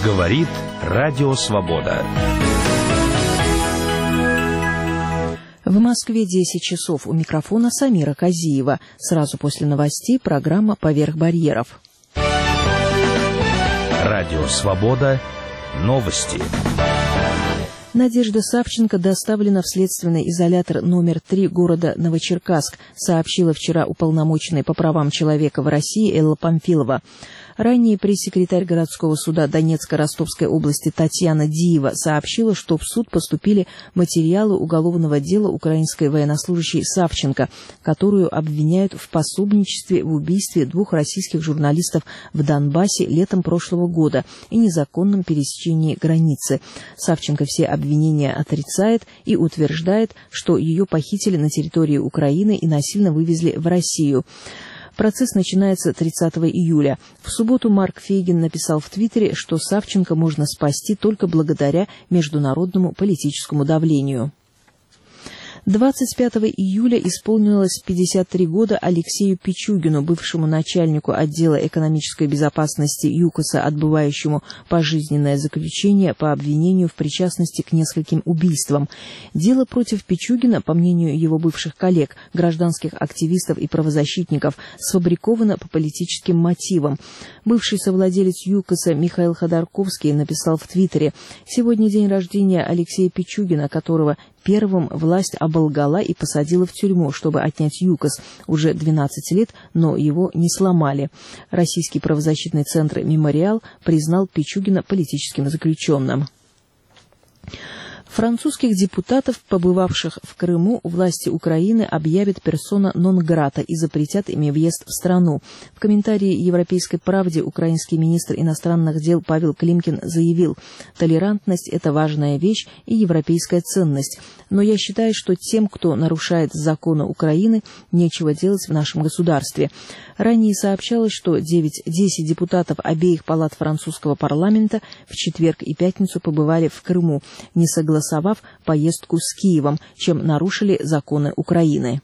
Говорит Радио Свобода. В Москве 10 часов. У микрофона Самира Казиева. Сразу после новостей программа «Поверх барьеров». Радио Свобода. Новости. Надежда Савченко доставлена в следственный изолятор номер 3 города Новочеркасск, сообщила вчера уполномоченная по правам человека в России Элла Памфилова. Ранее пресс-секретарь городского суда Донецко-Ростовской области Татьяна Диева сообщила, что в суд поступили материалы уголовного дела украинской военнослужащей Савченко, которую обвиняют в пособничестве в убийстве 2 российских журналистов в Донбассе летом прошлого года и незаконном пересечении границы. Савченко все обвинения отрицает и утверждает, что ее похитили на территории Украины и насильно вывезли в Россию. Процесс начинается 30 июля. В субботу Марк Фейгин написал в Твиттере, что Савченко можно спасти только благодаря международному политическому давлению. 25 июля исполнилось 53 года Алексею Пичугину, бывшему начальнику отдела экономической безопасности ЮКОСа, отбывающему пожизненное заключение по обвинению в причастности к нескольким убийствам. Дело против Пичугина, по мнению его бывших коллег, гражданских активистов и правозащитников, сфабриковано по политическим мотивам. Бывший совладелец ЮКОСа Михаил Ходорковский написал в Твиттере: «Сегодня день рождения Алексея Пичугина, которого первым власть оболгала и посадила в тюрьму, чтобы отнять ЮКОС. Уже 12 лет, но его не сломали». Российский правозащитный центр «Мемориал» признал Пичугина политическим заключенным. Французских депутатов, побывавших в Крыму, власти Украины объявят персона нон-грата и запретят им въезд в страну. В комментарии «Европейской правде» украинский министр иностранных дел Павел Климкин заявил: «Толерантность – это важная вещь и европейская ценность. Но я считаю, что тем, кто нарушает законы Украины, нечего делать в нашем государстве». Ранее сообщалось, что 10 депутатов обеих палат французского парламента в четверг и пятницу побывали в Крыму, не согласовав поездку с Киевом, чем нарушили законы Украины.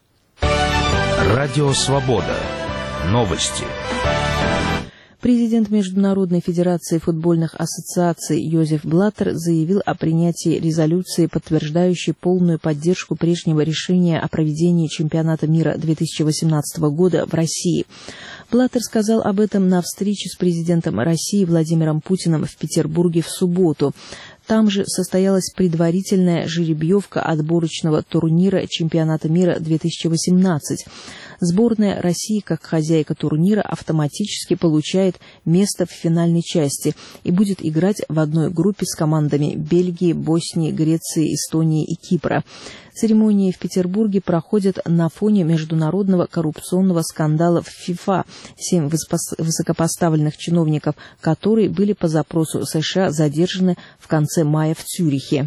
Радио Свобода. Новости. Президент Международной федерации футбольных ассоциаций Йозеф Блаттер заявил о принятии резолюции, подтверждающей полную поддержку прежнего решения о проведении чемпионата мира 2018 года в России. Блаттер сказал об этом на встрече с президентом России Владимиром Путиным в Петербурге в субботу. Там же состоялась предварительная жеребьевка отборочного турнира чемпионата мира 2018. Сборная России, как хозяйка турнира, автоматически получает место в финальной части и будет играть в одной группе с командами Бельгии, Боснии, Греции, Эстонии и Кипра. Церемония в Петербурге проходит на фоне международного коррупционного скандала в ФИФА. 7 высокопоставленных чиновников, которые были по запросу США задержаны в конце мая в Цюрихе.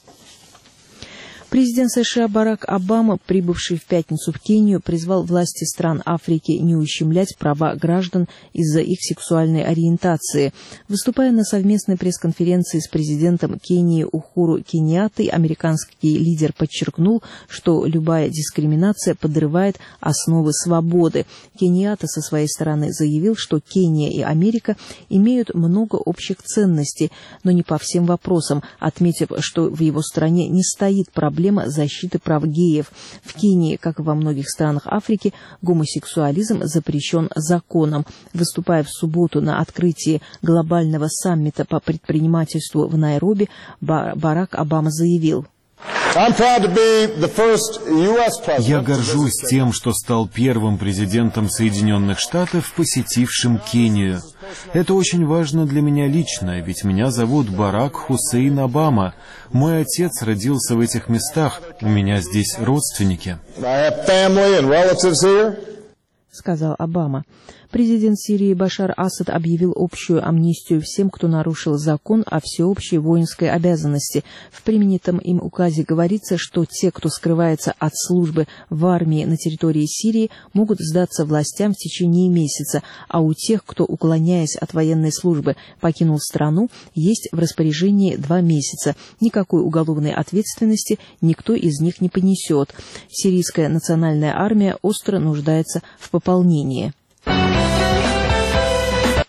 Президент США Барак Обама, прибывший в пятницу в Кению, призвал власти стран Африки не ущемлять права граждан из-за их сексуальной ориентации. Выступая на совместной пресс-конференции с президентом Кении Ухуру Кеньяттой, американский лидер подчеркнул, что любая дискриминация подрывает основы свободы. Кеньятта со своей стороны заявил, что Кения и Америка имеют много общих ценностей, но не по всем вопросам, отметив, что в его стране не стоит проблема защиты прав геев. В Кении, как и во многих странах Африки, гомосексуализм запрещен законом. Выступая в субботу на открытии глобального саммита по предпринимательству в Найроби, Барак Обама заявил: «Я горжусь тем, что стал первым президентом Соединенных Штатов, посетившим Кению. Это очень важно для меня лично, ведь меня зовут Барак Хусейн Обама. Мой отец родился в этих местах, у меня здесь родственники», — сказал Обама. Президент Сирии Башар Асад объявил общую амнистию всем, кто нарушил закон о всеобщей воинской обязанности. В принятом им указе говорится, что те, кто скрывается от службы в армии на территории Сирии, могут сдаться властям в течение месяца, а у тех, кто, уклоняясь от военной службы, покинул страну, есть в распоряжении 2 месяца. Никакой уголовной ответственности никто из них не понесет. Сирийская национальная армия остро нуждается в пополнении.